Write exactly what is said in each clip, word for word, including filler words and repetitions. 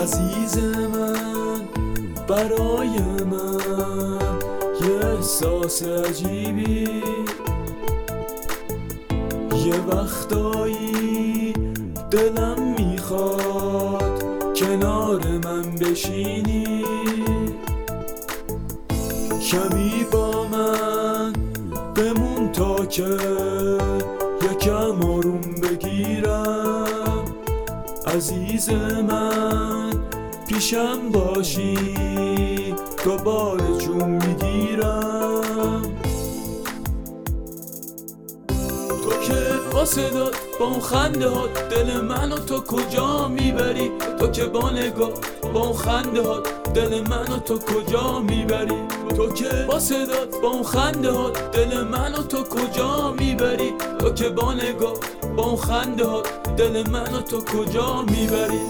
عزیز من، برای من یه احساس عجیبی، یه وقتایی دلم میخواد کنار من بشینی، کمی با من بمون تا که یکم آروم بگیرم. عزیز من پیشم باشی دوباره جون میگیرم. تو که با صدات با اون خنده هات دل منو تو کجا میبری؟ تو که با نگاه با اون خنده هات دل منو تو کجا میبری؟ تو که با صدات با اون خنده هات دل منو تو کجا میبری؟ تو که با نگاه با اون خنده هات دل منو تو کجا میبری؟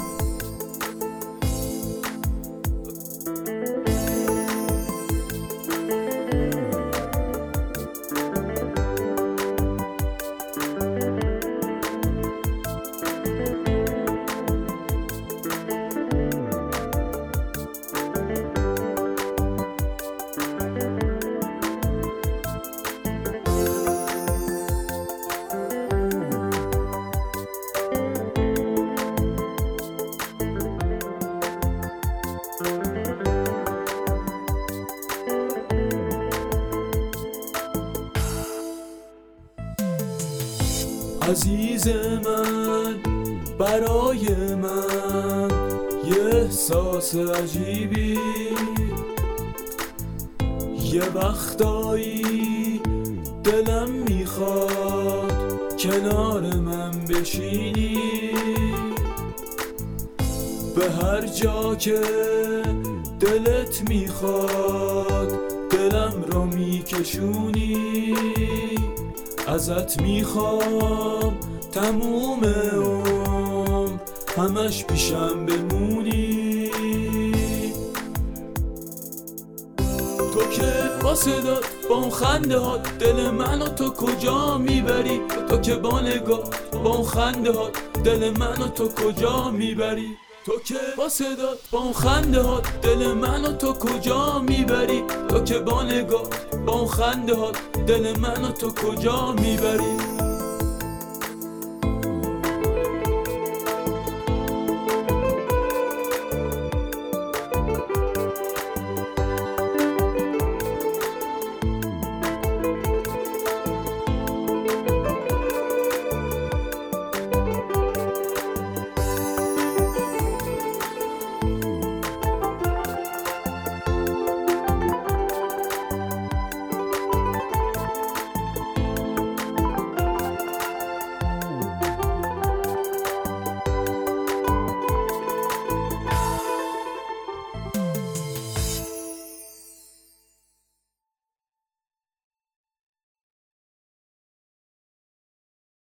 عزیز من، برای من یه احساس عجیبی، یه وقتایی دلم میخواد کنار من بشینی، به هر جا که دلت میخواد دلم رو میکشونی. ازت میخوام تموم عمر همش پیشم بمونی. تو که با صدات با اون خنده هات دل منو تو کجا میبری؟ تو که با نگاه با اون خنده هات دل منو تو کجا میبری؟ تو که با صدات با اون خنده هات دل منو تو کجا میبری؟ تو که با نگاه با اون خنده هات دل منو تو کجا میبری؟